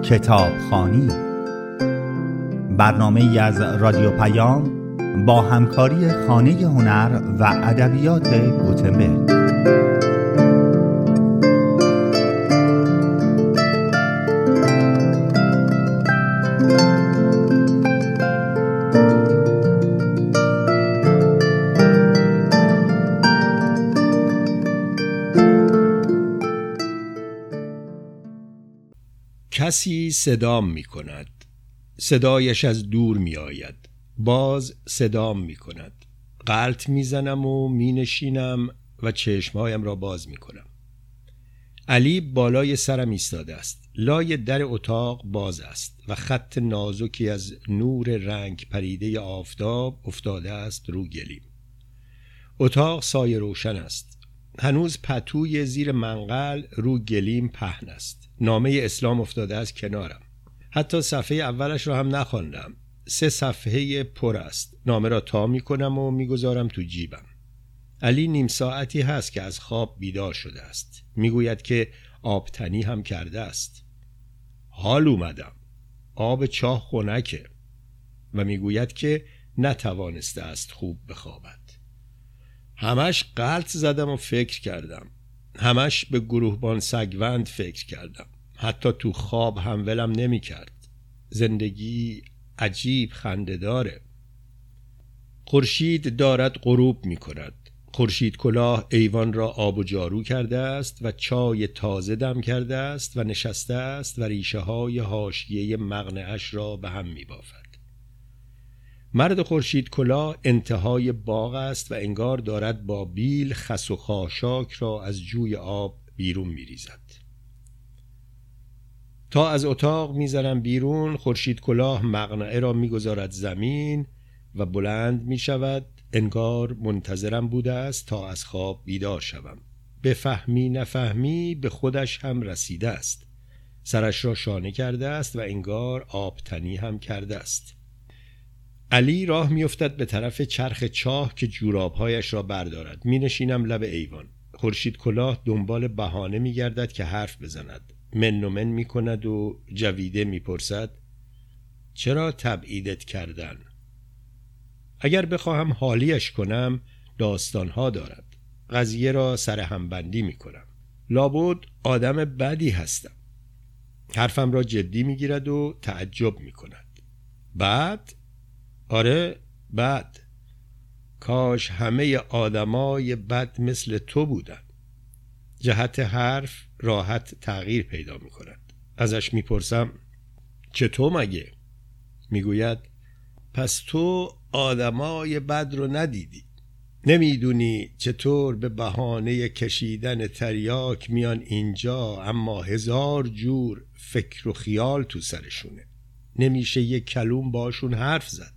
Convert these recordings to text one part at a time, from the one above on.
کتابخوانی، برنامه‌ای از رادیو پیام با همکاری خانه هنر و ادبیات گوتنبرگ. کسی صدام می کند، صدایش از دور می آید، باز صدام می کند. غلط می زنم و می نشینم و چشمهایم را باز می کنم. علی بالای سرم ایستاده است. لای در اتاق باز است و خط نازکی از نور رنگ پریده آفتاب افتاده است رو گلیم. اتاق سایه روشن است. هنوز پتوی زیر منقل رو گلیم پهن است. نامه اسلام افتاده است کنارم. حتی صفحه اولش را هم نخواندم. 3 صفحه پر است. نامه را تا می کنم و می گذارم تو جیبم. علی نیم ساعتی هست که از خواب بیدار شده است. می گوید که آبتنی هم کرده است. حال اومدم. آب چاه خنکه. و می گوید که نتوانسته است خوب بخوابد. همش غلط زدم و فکر کردم. همش به گروهبان سگوند فکر کردم. حتی تو خواب هم ولم نمی کرد. زندگی عجیب خنده داره. خورشید دارد غروب می کند. خورشید کلاه ایوان را آب و جارو کرده است و چای تازه دم کرده است و نشسته است و ریشه های حاشیه مقنعش را به هم می بافد. مرد خورشید کلاه انتهای باغ است و انگار دارد با بیل خس و خاشاک را از جوی آب بیرون می ریزد. تا از اتاق می زنم بیرون، خورشید کلاه مقنعه را می گذارد زمین و بلند می شود. انگار منتظرم بوده است تا از خواب بیدار شوم. بفهمی نفهمی به خودش هم رسیده است. سرش را شانه کرده است و انگار آبتنی هم کرده است. علی راه میافتد به طرف چرخ چاه که جورابهایش را بردارد. می نشینم لب ایوان. خورشید کلاه دنبال بهانه می گردد که حرف بزند. من و من می کند و جویده می پرسد چرا تبعیدت کردن؟ اگر بخواهم حالیش کنم داستانها دارد. قضیه را سر همبندی می کنم. لابد آدم بدی هستم. حرفم را جدی می گیرد و تعجب می کند. بعد؟ آره بد. کاش همه آدمای بد مثل تو بودن. جهت حرف راحت تغییر پیدا می کند. ازش می پرسم چطور مگه؟ می گوید پس تو آدمای بد رو ندیدی. نمیدونی چطور به بهانه کشیدن تریاک میان اینجا اما 1000 جور فکر و خیال تو سرشونه. نمیشه یک کلوم باشون حرف زد.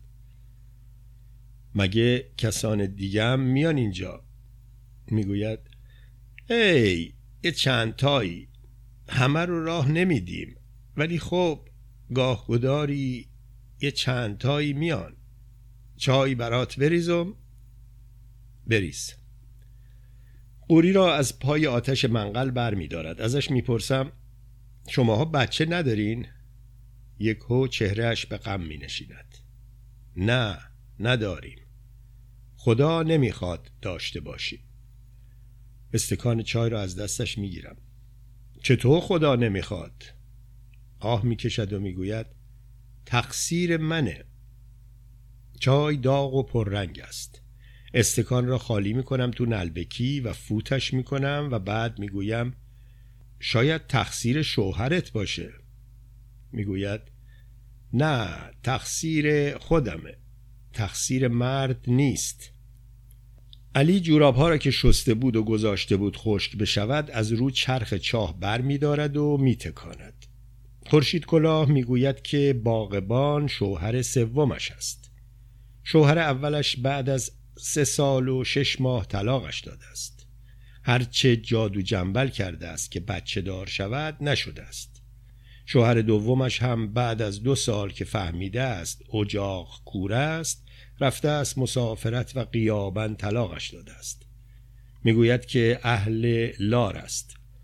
مگه کسان دیگه هم میان اینجا؟ میگوید ای یه چند تایی، همه رو راه نمیدیم، ولی خب گاه گداری یه چند تایی میان. چای برات بریزم؟ بریز. قوری را از پای آتش منقل بر می دارد. ازش می پرسم شماها بچه ندارین؟ یکهو چهرهش به غم می نشیند. نه نداریم. خدا نمیخواد داشته باشیم. استکان چای را از دستش می گیرم. چطور خدا نمیخواد؟ آه می کشد و می گوید تقصیر منه. چای داغ و پررنگ است. استکان را خالی می کنم تو نلبکی و فوتش می کنم و بعد می گویم شاید تقصیر شوهرت باشه. می گوید نه، تقصیر خودمه. تقصیر مرد نیست. علی جورابها را که شسته بود و گذاشته بود خشک بشود از رو چرخ چاه بر می دارد و می تکاند. خورشید کلاه می گوید که باغبان شوهر سومش است. شوهر اولش بعد از 3 سال و 6 ماه طلاقش داده است. هرچه جادو جنبل کرده است که بچه دار شود نشده است. شوهر دومش هم بعد از 2 سال که فهمیده است اجاق کوره است رفته است مسافرت و غیاباً طلاقش داده است. میگوید که اهل لار است.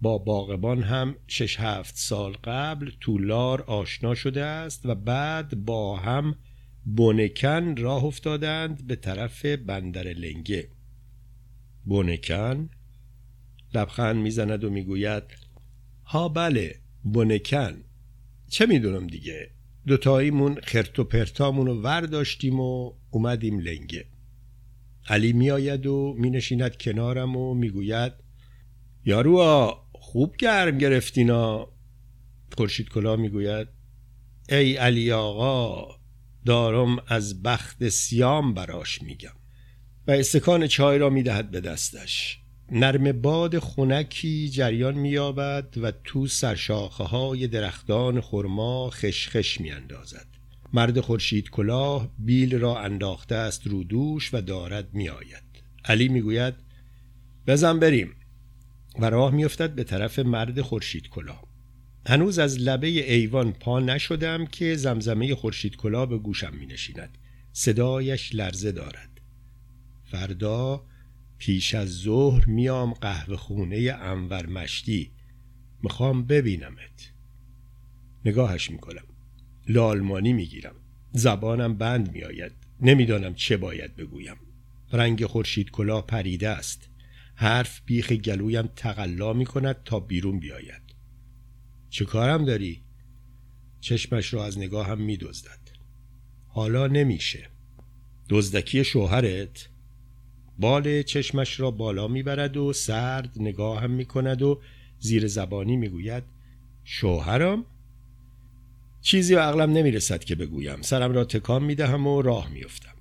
با باغبان هم 6-7 سال قبل تو لار آشنا شده است و بعد با هم بنکن راه افتادند به طرف بندر لنگه. بنکن؟ لبخند میزند و میگوید ها بله، بنکن. چه میدونم دیگه، دوتاییمون خرت و پرتامونو ورداشتیم و اومدیم لنگه. علی میآید و مینشیند کنارم و میگوید یاروا خوب گرم گرفتینا. خورشید کلاه میگوید ای علی آقا، دارم از بخت سیام براش میگم. و استکان چای را میدهد به دستش. نرم باد خنکی جریان مییابد و تو سرشاخه های درختان خرما خشخش میاندازد. مرد خورشید کلاه بیل را انداخته است رو دوش و دارد میآید. علی میگوید بزن بریم و راه میافتد به طرف مرد خورشید کلاه. هنوز از لبه ایوان پا نشدم که زمزمه خورشید کلاه به گوشم مینشیند. صدایش لرزه دارد. فردا پیش از ظهر میام قهوه خونه انور مشتی، میخوام ببینمت. نگاهش میکنم. لالمانی میگیرم. زبانم بند میآید. نمیدانم چه باید بگویم. رنگ خورشید کلاه پریده است. حرف بیخ گلویم تقلا میکند تا بیرون بیاید. چه کارم داری؟ چشمش را از نگاهم میدزدد. حالا نمیشه. دزدکی شوهرت؟ بال چشمش را بالا میبرد و سرد نگاهم میکند و زیر زبانی میگوید شوهرم؟ چیزی به عقلم نمیرسد که بگویم. سرم را تکان میدهم و راه میافتم.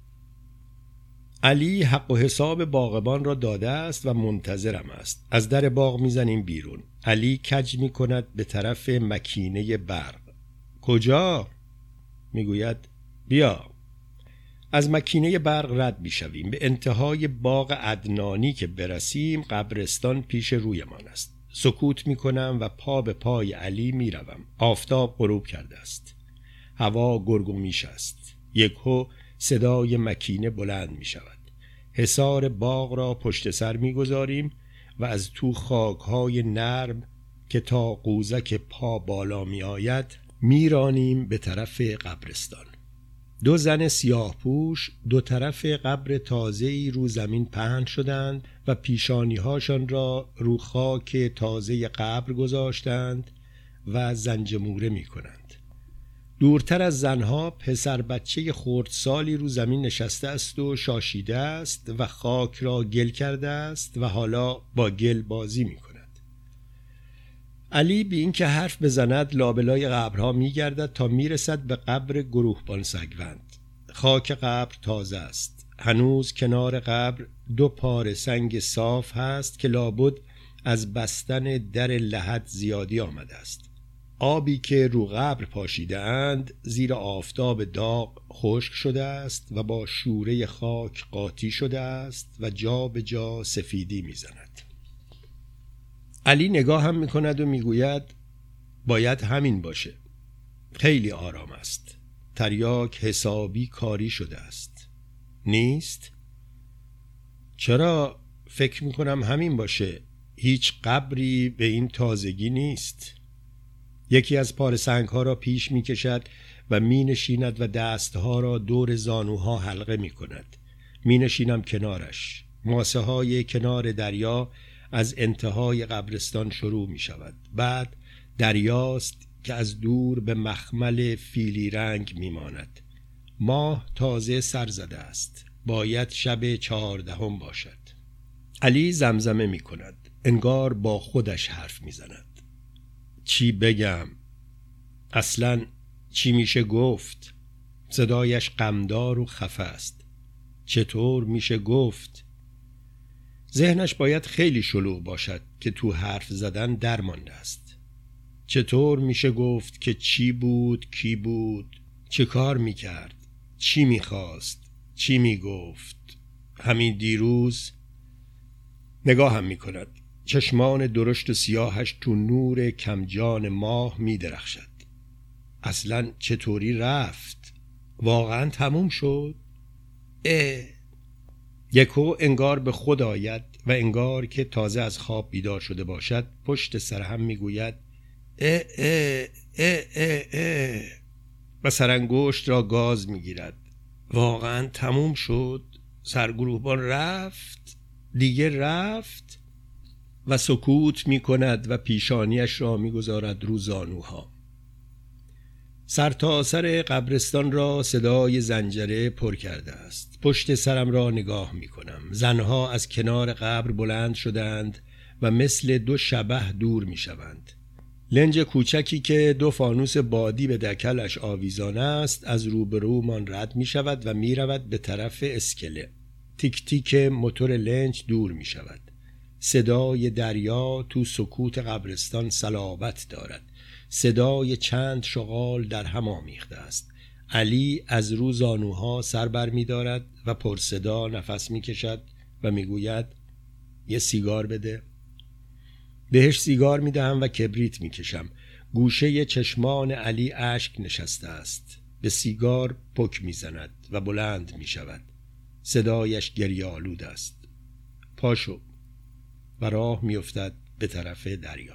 علی حق و حساب باغبان را داده است و منتظرم است. از در باغ میزنیم بیرون. علی کج میکند به طرف مکینه برق. کجا؟ میگوید بیا. از مکینه برق رد میشویم. به انتهای باغ عدنانی که برسیم قبرستان پیش رویمان است. سکوت میکنم و پا به پای علی میروم. آفتاب غروب کرده است. هوا گرگ و میش است. یکهو صدای مکینه بلند میشود. حصار باغ را پشت سر میگذاریم و از تو خاکهای نرم که تا قوزک پا بالا میآید میرانیم به طرف قبرستان. دو زن سیاه پوش دو طرف قبر تازه‌ای رو زمین پهن شدند و پیشانی‌هاشان را رو خاک تازه قبر گذاشتند و زنجموره می‌کنند. دورتر از زنها پسر بچه خردسالی رو زمین نشسته است و شاشیده است و خاک را گل کرده است و حالا با گل بازی می‌کند. علی بی این که حرف بزند لابلای قبرها می‌گردد تا میرسد به قبر گروهبان سگوند. خاک قبر تازه است. هنوز کنار قبر 2 پاره سنگ صاف هست که لابد از بستن در لحد زیادی آمده است. آبی که رو قبر پاشیده اند زیر آفتاب داغ خشک شده است و با شوره خاک قاطی شده است و جا به جا سفیدی میزند. علی نگاه هم میکند و میگوید باید همین باشه. خیلی آرام است. تریاک حسابی کاری شده است. نیست؟ چرا؟ فکر میکنم همین باشه. هیچ قبری به این تازگی نیست. یکی از پاره سنگ‌ها را پیش می‌کشد و می‌نشیند و دست‌ها را دور زانوها حلقه می‌کند. می‌نشینم کنارش. ماسه‌های کنار دریا از انتهای قبرستان شروع می‌شود. بعد دریاست که از دور به مخمل فیلی رنگ می‌ماند. ماه تازه سر زده است. باید شب 14 باشد. علی زمزمه می‌کند. انگار با خودش حرف می‌زند. چی بگم؟ اصلاً چی میشه گفت؟ صدایش غمدار و خفه است. چطور میشه گفت؟ ذهنش باید خیلی شلوغ باشد که تو حرف زدن درمانده است. چطور میشه گفت که چی بود، کی بود، چه کار میکرد، چی میخواست، چی میگفت؟ همین دیروز نگاهم میکند. چشمان درشت و سیاهش تو نور کمجان ماه می درخشد. اصلاً چطوری رفت؟ واقعاً تموم شد؟ یکو انگار به خود آید، و انگار که تازه از خواب بیدار شده باشد پشت سر هم میگوید اه اه اه اه اه و سرانگشت را گاز میگیرد. واقعا تموم شد؟ سرگروهبان رفت؟ دیگه رفت؟ و سکوت میکند و پیشانیش را میگذارد رو زانوها. سرتاسر قبرستان را صدای زنجره پر کرده است. پشت سرم را نگاه میکنم. زنها از کنار قبر بلند شدند و مثل دو شبح دور میشوند. لنج کوچکی که 2 فانوس بادی به دکلش آویزان است از روبرومان رد می شود و می رود به طرف اسکله. تیک تیک موتور لنج دور می شود. صدای دریا تو سکوت قبرستان صلابت دارد. صدای چند شغال در هم آمیخته است. علی از رو زانوها سر بر می دارد و پرصدا نفس می کشد و می گوید یه سیگار بده. بهش سیگار می دهم و کبریت می کشم. گوشه چشمان علی اشک نشسته است. به سیگار پک می زند و بلند می شود. صدایش گریه آلود است. پاشو و راه می افتد به طرف دریا.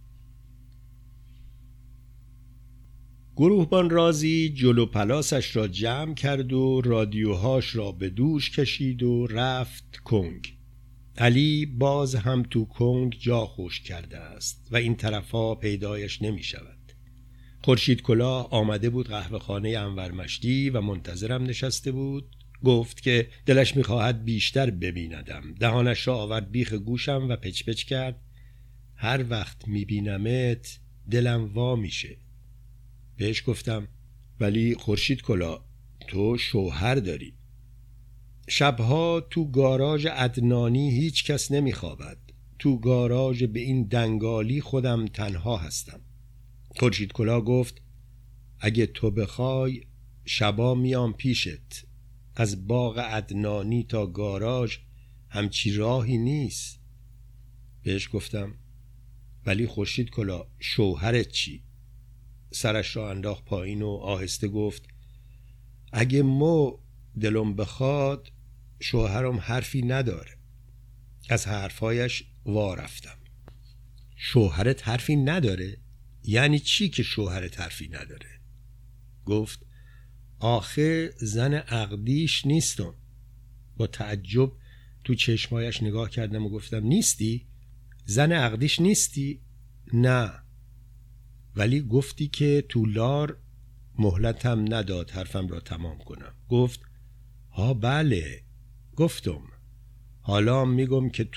گروهبان رازی جلو پلاسش را جمع کرد و رادیوهاش را به دوش کشید و رفت کنگ. علی باز هم تو کنگ جا خوش کرده است و این طرفا پیدایش نمی شود. خورشید کلاه آمده بود قهوه خانه انور مشتی و منتظرم نشسته بود. گفت که دلش می خواهد بیشتر ببیندم. دهانش را آورد بیخ گوشم و پچ پچ کرد. هر وقت می بینمت دلم وا میشه. بهش گفتم ولی خورشید کلاه تو شوهر داری. شبها تو گاراژ عدنانی هیچ کس نمی خوابد. تو گاراژ به این دنگالی خودم تنها هستم. خورشید کلاه گفت اگه تو بخوای شبا میام پیشت. از باغ عدنانی تا گاراژ همچی راهی نیست. بهش گفتم ولی خورشید کلاه شوهرت چی؟ سرش را انداخت پایین و آهسته گفت اگه دلم بخواد شوهرم حرفی نداره. از حرفایش وا رفتم. شوهرت حرفی نداره؟ یعنی چی که شوهرت حرفی نداره؟ گفت آخه زن عقدیش نیستم. با تعجب تو چشمایش نگاه کردم و گفتم نیستی؟ زن عقدیش نیستی؟ نه. ولی گفتی که طولار. مهلتم نداد حرفم را تمام کنم. گفت ها بله گفتم. حالا میگم که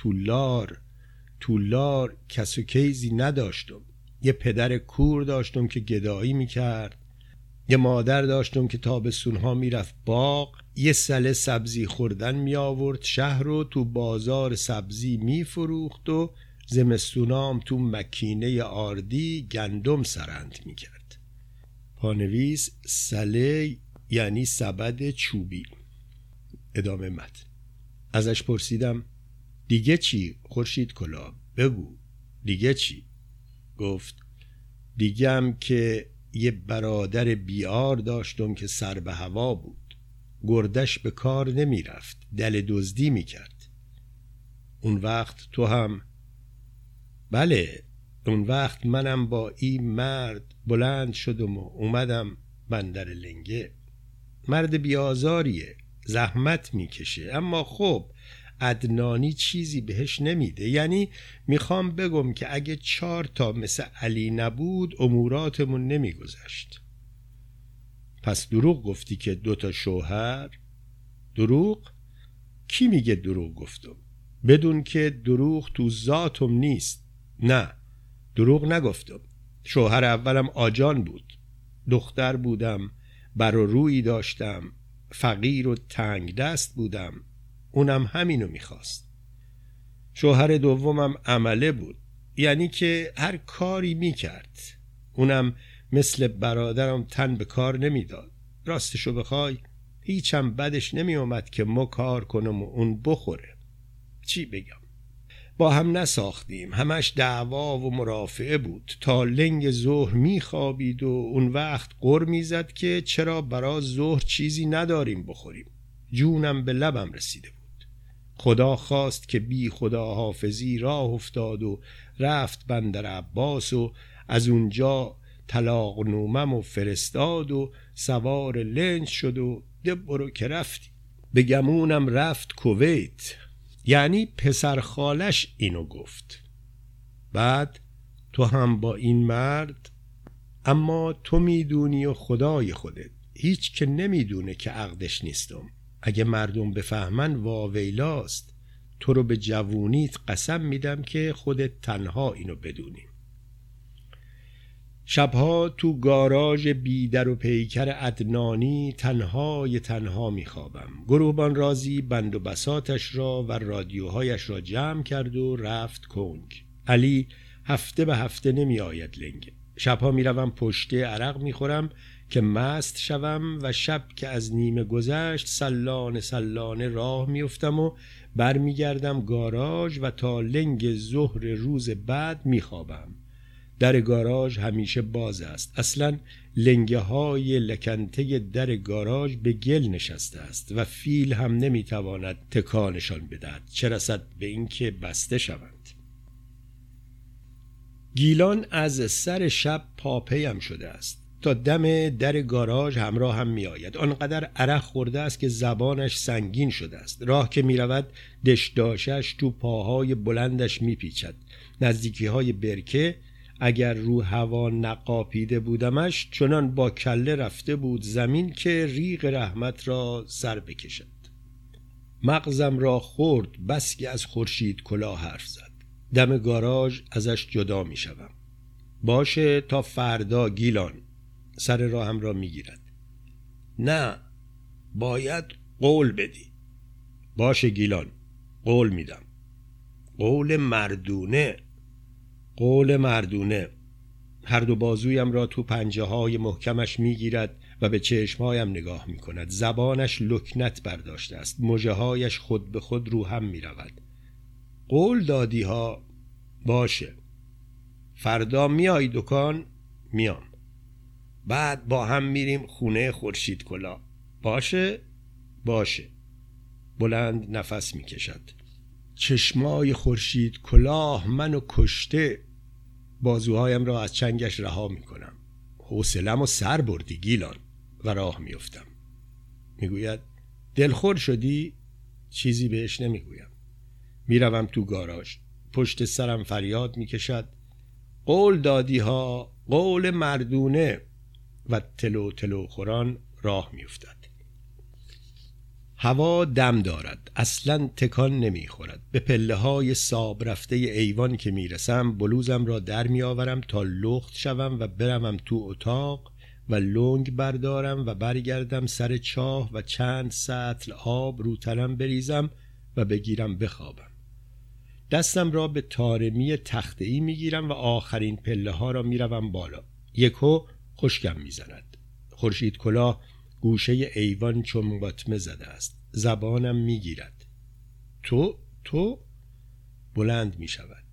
طولار کس و کیزی نداشتم. یه پدر کور داشتم که گدایی میکرد. یه مادر داشتم که تابستونها میرفت باغ. یه سله سبزی خوردن میآورد شهر رو تو بازار سبزی میفروخت و زمستونام تو مکینه آردی گندم سرند میکرد. پانویس سله یعنی سبد چوبی. ادامه متن. ازش پرسیدم دیگه چی خورشید کلاه بگو دیگه چی؟ گفت دیگه هم که یه برادر بیار داشتم که سر به هوا بود. گردش به کار نمی رفت. دل دزدی می کرد. اون وقت تو هم؟ بله اون وقت منم با این مرد بلند شدم و اومدم بندر لنگه. مرد بیازاریه. زحمت میکشه اما خب عدنانی چیزی بهش نمیده. یعنی میخوام بگم که اگه 4 تا مثل علی نبود اموراتمون نمیگذشت. پس دروغ گفتی که 2 تا شوهر؟ دروغ؟ کی میگه دروغ گفتم؟ بدون که دروغ تو ذاتم نیست. نه دروغ نگفتم. شوهر اولم آجان بود. دختر بودم. بر و رویی داشتم. فقیر و تنگ دست بودم. اونم همینو میخواست. شوهر دومم عمله بود. یعنی که هر کاری میکرد. اونم مثل برادرم تن به کار نمیداد. راستشو بخوای هیچم بدش نمیومد که ما کار کنم و اون بخوره. چی بگم؟ با هم نساختیم. همش دعوا و مرافعه بود. تا لنگ ظهر میخوابید و اون وقت غر میزد که چرا برا ظهر چیزی نداریم بخوریم. جونم به لبم رسیده بود. خدا خواست که بی خدا حافظی راه افتاد و رفت بندر عباس و از اونجا طلاق نومم و فرستاد و سوار لنج شد و ده برو که رفتی. به گمونم رفت کویت. یعنی پسر خالش اینو گفت. بعد تو هم با این مرد، اما تو میدونی و خدای خودت، هیچ که نمیدونه که عقدش نیستم. اگه مردم بفهمن واویلاست. تو رو به جوونیت قسم میدم که خودت تنها اینو بدونی. شبها تو گاراژ بیدر و پیکر عدنانی تنها میخوابم. گروهبان رازی بند و بساطش را و رادیوهایش را جمع کرد و رفت کنگ. علی هفته به هفته نمی آید لنگه. شبها میروم پشته عرق میخورم که مست شوم و شب که از نیمه گذشت سلانه راه میفتم و برمیگردم گاراژ و تا لنگ ظهر روز بعد میخوابم. در گاراژ همیشه باز است. اصلا لنگه های لکنته در گاراژ به گل نشسته است و فیل هم نمیتواند تکانشان بدهد، چه رسد به اینکه بسته شوند. گیلان از سر شب پاپیم شده است. تا دم در گاراژ همراه هم می آید. آنقدر عرق خورده است که زبانش سنگین شده است. راه که می رود دشداشش تو پاهای بلندش می پیچد. نزدیکی های برکه اگر رو هوا نقاپیده بودمش چنان با کله رفته بود زمین که ریق رحمت را سر بکشد. مغزم را خورد بس که از خورشید کلاه حرف زد. دم گاراژ ازش جدا می شوم. باشه تا فردا گیلان. سر راهم را می گیرد. نه، باید قول بدی. باشه گیلان، قول میدم. قول مردونه. قول مردونه. هر دو بازویم را تو پنجه های محکمش می گیرد و به چشمهایم نگاه می کند. زبانش لکنت برداشته است. مژه هایش خود به خود رو هم می رود. قول دادی ها. باشه. فردا میای دکان؟ میام. بعد با هم میریم خونه خورشید کلاه. باشه؟ باشه. بلند نفس میکشد. چشمای خورشید کلاه منو کشته. بازوهایم را از چنگش رها میکنم. حوصله‌مو سر بردی گیلان و راه میافتم. میگوید دلخور شدی؟ چیزی بهش نمیگویم. میروم تو گاراژ. پشت سرم فریاد میکشد قول دادی ها، قول مردونه، و تلو خوران راه میافتد. هوا دم دارد. اصلا تکان نمیخورد. به پله های ساب رفته ایوان که میرسم بلوزم را در میآورم تا لخت شوم و بروم تو اتاق و لنگ بردارم و برگردم سر چاه و چند سطل آب رو تنم بریزم و بگیرم بخوابم. دستم را به طارمی تخته‌ای میگیرم و آخرین پله ها را میروم بالا. یکو خشکم میزند. خورشید کلاه گوشه ایوان چنباتمه زده است. زبانم میگیرد. تو بلند میشود.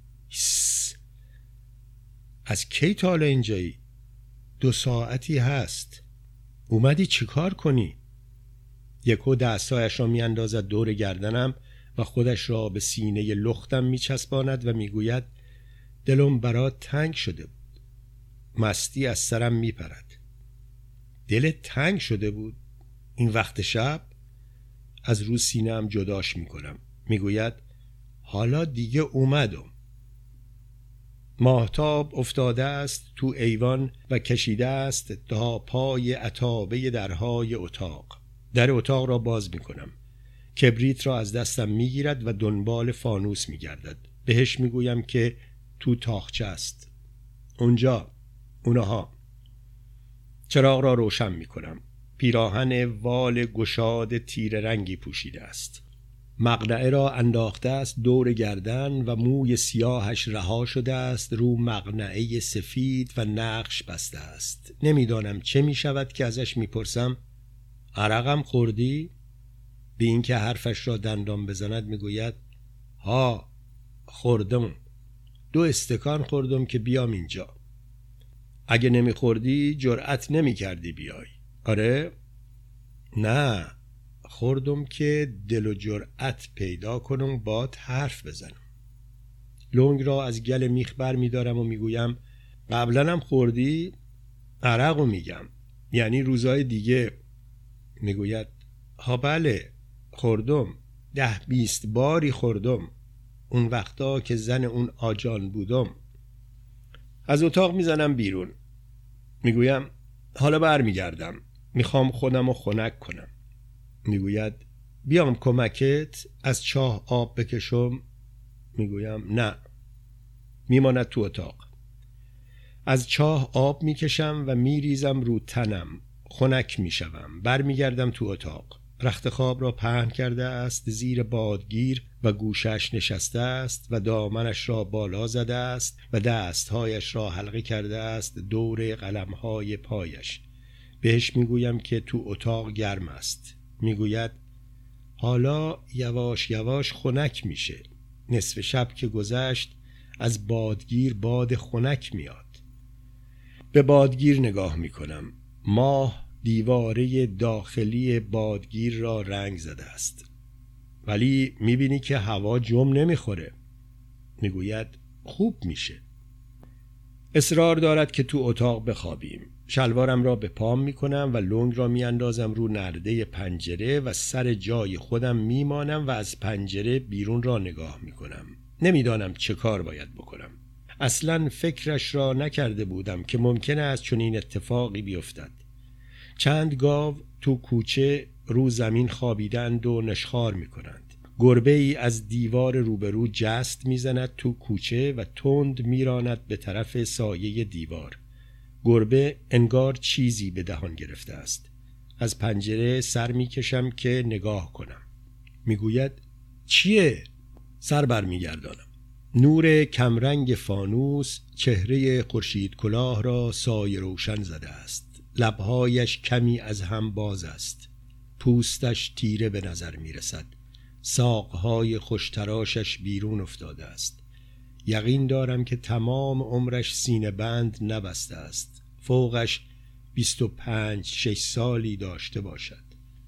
از کی تا حالا اینجایی؟ 2 ساعتی هست. اومدی چیکار کنی؟ یکو دستایش را میاندازد دور گردنم و خودش را به سینه لختم میچسباند و میگوید دلم برات تنگ شده بود. مستی از سرم میپرد. دلت تنگ شده بود؟ این وقت شب؟ از رو سینه‌ام جداش میکنم. میگوید حالا دیگه اومدم. ماهتاب افتاده است تو ایوان و کشیده است تا پای عتابه درهای اتاق. در اتاق را باز میکنم. کبریت را از دستم میگیرد و دنبال فانوس میگردد. بهش میگویم که تو تاقچه است. اونجا. اونها. چراغ را روشن میکنم. پیراهن وال گشاد تیر رنگی پوشیده است. مقنعه را انداخته است دور گردن و موی سیاهش رها شده است رو مقنعه سفید و نقش بسته است. نمیدانم چه میشود که ازش میپرسم عرقم خوردی؟ به این که حرفش را دندان بزند میگوید ها خوردم. 2 استکان خوردم که بیام اینجا. اگه نمیخوردی جرأت نمیکردی بیای. آره؟ نه خوردم که دل و جرأت پیدا کنم باد حرف بزنم. لنگ را از گل میخ بر میدارم و میگویم قبلا هم خوردی؟ عرقو میگم، یعنی روزای دیگه. میگوید ها بله خوردم، 10-20 باری خوردم، اون وقتا که زن اون آجان بودم. از اتاق میزنم بیرون. میگویم حالا برمیگردم، میخوام خودم رو خنک کنم. میگوید بیام کمکت از چاه آب بکشم؟ میگویم نه. میماند تو اتاق. از چاه آب میکشم و میریزم رو تنم، خنک میشوم. برمیگردم تو اتاق. رخت خواب را پهن کرده است زیر بادگیر و گوشش نشسته است و دامنش را بالا زده است و دستهایش را حلقه کرده است دور قلمهای پایش. بهش میگویم که تو اتاق گرم است. میگوید حالا یواش یواش خنک میشه. نصف شب که گذشت از بادگیر باد خنک میاد. به بادگیر نگاه میکنم. ماه دیواره داخلی بادگیر را رنگ زده است، ولی میبینی که هوا جم نمیخوره. میگوید خوب میشه. اصرار دارد که تو اتاق بخوابیم. شلوارم را به پام میکنم و لنگ را میاندازم رو نرده پنجره و سر جای خودم میمانم و از پنجره بیرون را نگاه میکنم. نمیدانم چه کار باید بکنم. اصلا فکرش را نکرده بودم که ممکنه از چنین اتفاقی بیفتد. چند گاو تو کوچه رو زمین خوابیدند و نشخوار میکنند. گربه ای از دیوار روبرو جست میزند تو کوچه و تند میراند به طرف سایه دیوار. گربه انگار چیزی به دهان گرفته است. از پنجره سر میکشم که نگاه کنم. میگوید چیه؟ سر بر میگردانم. نور کمرنگ فانوس چهره خورشید کلاه را سایه روشن زده است. لبهایش کمی از هم باز است. پوستش تیره به نظر می رسد. ساقهای خوشتراشش بیرون افتاده است. یقین دارم که تمام عمرش سینه بند نبسته است. فوقش 25-6 سالی داشته باشد.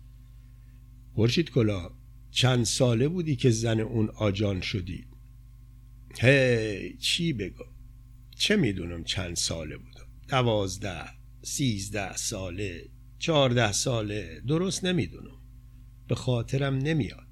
خورشید کلاه، چند ساله بودی که زن اون آجان شدی؟ هی چی بگم؟ چه میدونم چند ساله بودم؟ 12-13 ساله، 14 ساله، درست نمیدونم، به خاطرم نمیاد.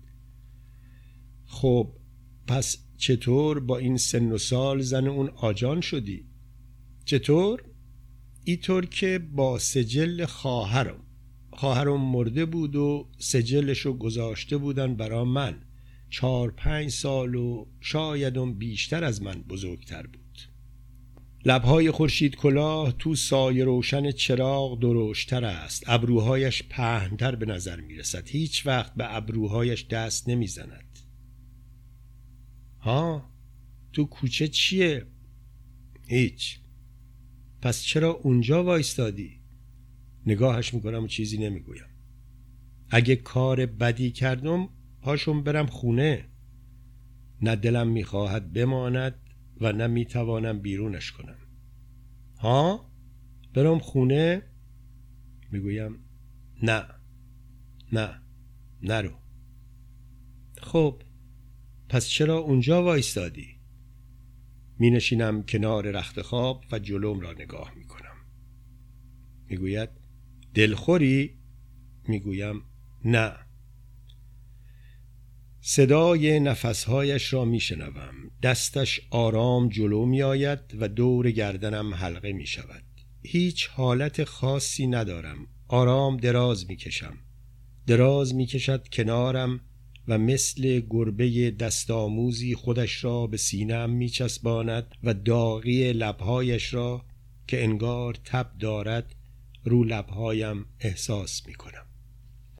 خب پس چطور با این سن و سال زن اون آجان شدی؟ چطور؟ اینطور که با سجل خواهرم مرده بود و سجلشو گذاشته بودن برا من. 4-5 سال و شایدم بیشتر از من بزرگتر بود. لبهای خورشید کلاه تو سایه روشن چراغ درشتر است. ابروهایش پهن‌تر به نظر می رسد. هیچ وقت به ابروهایش دست نمی زند. ها، تو کوچه چیه؟ هیچ. پس چرا اونجا وایستادی؟ نگاهش میکنم و چیزی نمیگویم. اگه کار بدی کردم پاشم برم خونه. نه دلم میخواهد بماند و نه میتوانم بیرونش کنم. ها؟ برم خونه؟ میگویم نه نرو. خب پس چرا اونجا وایستادی؟ می نشینم کنار رخت خواب و جلوم را نگاه می کنم. می گوید دلخوری؟ می گویم نه. صدای نفسهایش را می شنوم. دستش آرام جلو می آید و دور گردنم حلقه می شود. هیچ حالت خاصی ندارم. آرام دراز می کشم. دراز می کشد کنارم و مثل گربه دستآموزی خودش را به سینه‌ام می‌چسباند و داغی لبهایش را که انگار تب دارد رو لبهایم احساس می‌کنم.